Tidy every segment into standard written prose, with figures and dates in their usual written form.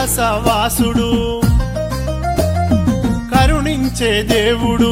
కైలాసవాసుడు కరుణించే దేవుడు,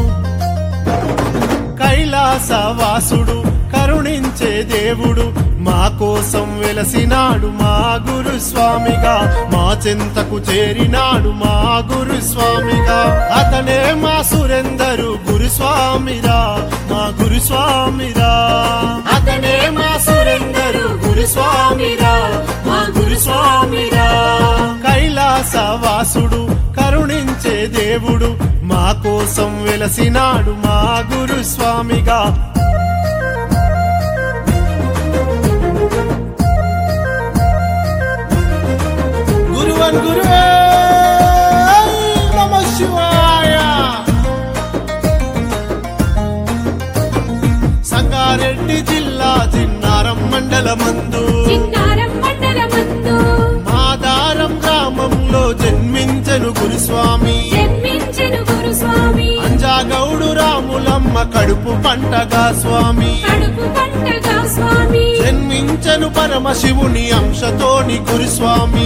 కైలాసవాసుడు కరుణించే దేవుడు, మా కోసం వెలసినాడు మా గురుస్వామిగా, మా చెంతకు చేరినాడు మా గురుస్వామిగా. అతనే మా సురేందరు గురుస్వామిరా, మా గురుస్వామిరా. అతనే మా సురేందరు గురుస్వామిరా, మా గురుస్వామిరా. కైలాసవాసుడు కరుణించే దేవుడు, మా కోసం వెలసినాడు మా గురుస్వామిగా. గురువన్ గురువే నమః శివాయ. సంగారెడ్డి జిల్లా జిన్నారం మండలమందు మాదారం గ్రామంలో జన్మించెను గురుస్వామి. అంజాగౌడు రాములమ్మ కడుపు పంటగా స్వామి. జన్మించెను పరమశివుని అంశతోని గురుస్వామి.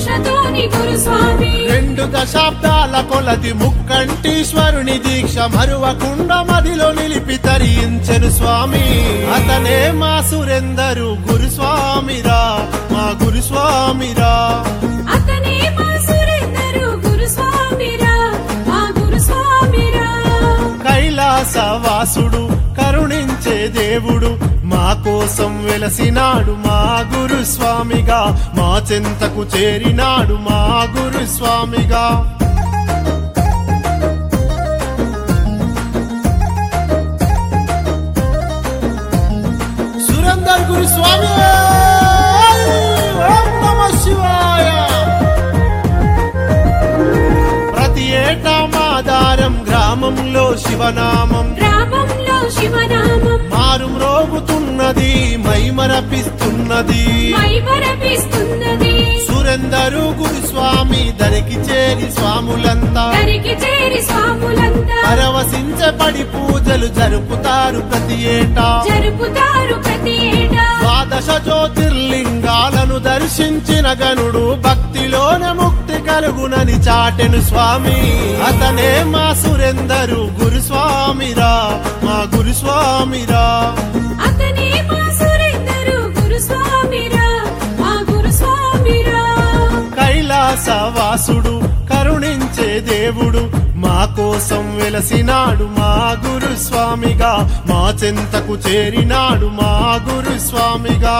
2 దశాబ్దాల కొలది ముక్కంటీశ్వరుని దీక్ష మరువకుండా మదిలో నిలిపి తరించెను స్వామి. అతనే మా సురేందరు గురుస్వామిరా, మా గురుస్వామిరా. అతనే మా సురేందరు గురుస్వామిరా, మా గురుస్వామిరా. కైలాసవాసుడు కరుణించే దేవుడు, మా కోసం వెలసినాడు మా గురుస్వామిగా, మా చెంతకు చేరినాడు మా గురుస్వామిగా. సురేందర్ గురుస్వామి ఓం నమః శివాయ. ప్రతి ఏటా మాదారం గ్రామంలో శివనామం మారు మ్రోగుతున్నది, మైమరపిస్తున్నది. సురేందరు గురుస్వామి దరికి చేరి స్వాములంతా పరవశించే పడి పూజలు జరుపుతారు ప్రతి ఏటా. 12 జ్యోతిర్లింగాలను దర్శించిన గనుడు భక్తిలోనే ముక్తి కలుగునని చాటెను స్వామి. అతనే మా సురేందరు గురుస్వామిరా, మా గురుస్వామిరా. అతనే మా సురేందరు గురుస్వామిరా, మా గురుస్వామిరా. కైలాసవాసుడు కరుణించే దేవుడు, మా కోసం వెలసినాడు మా గురుస్వామిగా, మా చెంతకు చేరినాడు మా గురుస్వామిగా.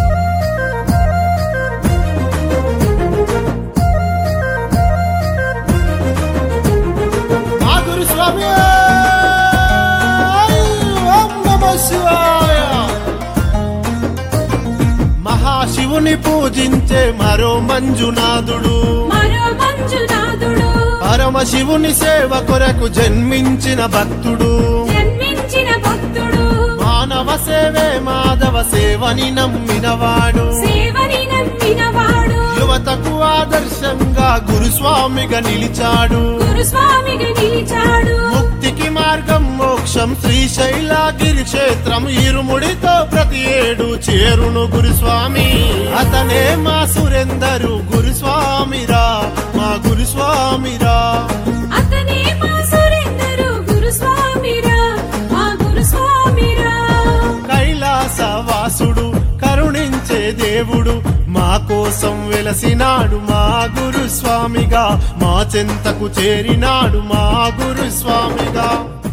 మా గురుస్వామి ఓం నమః శివాయ. మహాశివుని పూజించే మరో మంజునాథుడు, పరమశివుని సేవ కొరకు జన్మించిన భక్తుడు. మానవ సేవే మాధవ సేవని నమ్మినవాడు, యువతకు ఆదర్శంగా గురుస్వామిగా నిలిచాడు. ముక్తికి మార్గం మోక్షం శ్రీశైలగిరి క్షేత్రం ఇరుముడితో ప్రతి ఏడు చేరును గురుస్వామి. అతనే మా సురేందరు గురుస్వామిరా, మా గురుస్వామిరా. అతనే మా సురేందరు గురుస్వామిరా, మా గురుస్వామిరా. కైలాసవాసుడు కరుణించే దేవుడు, మా కోసం వెలసినాడు మా గురుస్వామిగా, మా చెంతకు చేరినాడు మా గురుస్వామిగా.